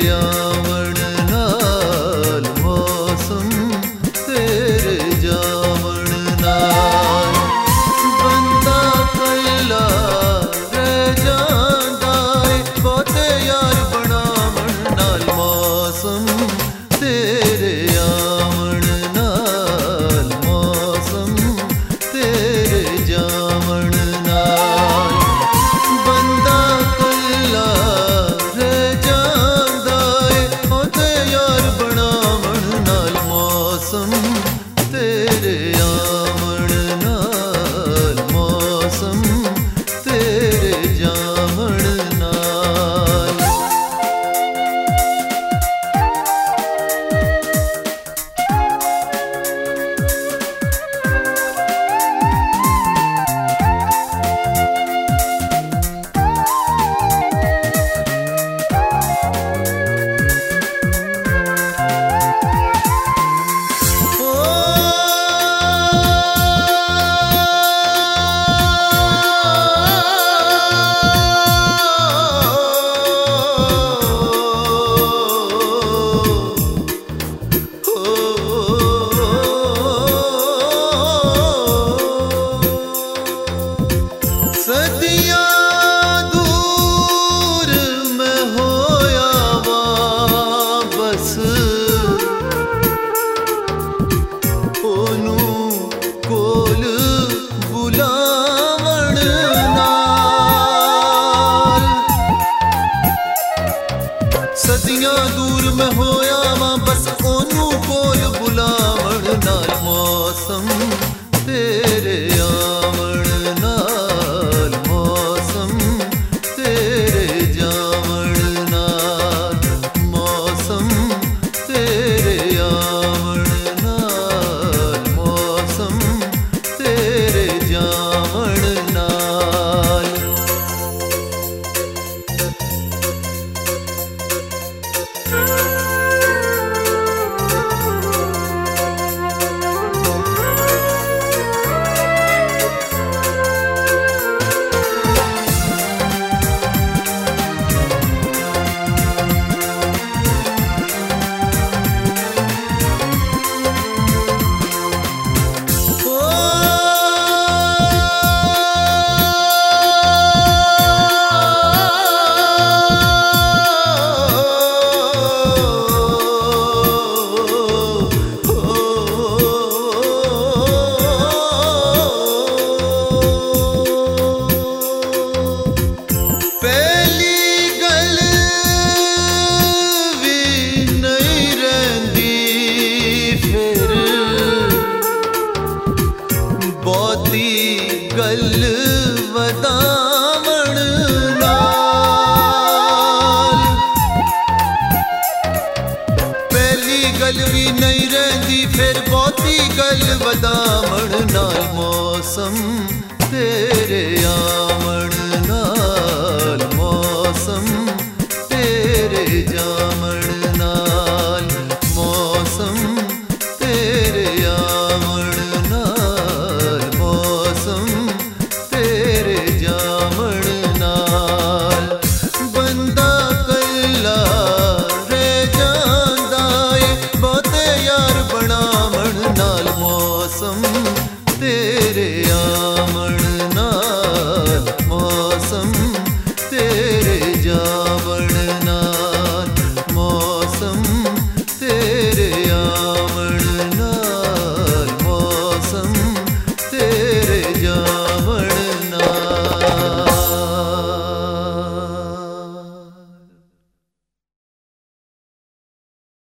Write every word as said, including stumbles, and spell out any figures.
आवन नाल मौसम तेरे जावन नाल बंदा कल्ला रह जांदा है बहुते यार बनावन नाल मौसम तेरे आवन नाल मौसम तेरे जावन नाल बंदा कल्ला रह जांदा है बहुते यार बनावन नाल मौसम तेरे आवन नाल मौसम तेरे जावन नाल। सदियां दूर मैं होया वापस ओनू कोल बुलावण नाल सदियां दूर मैं होया वापस ओनू कोल बुलावण नाल मौसम तेरे आवन नाल मौसम तेरे जावन नाल मौसम तेरे आवन नाल मौसम तेरे जावन नाल। बहुती गल वदावण नाल पहली गल भी नहीं रहंदी फिर बहुती गल वदावण नाल मौसम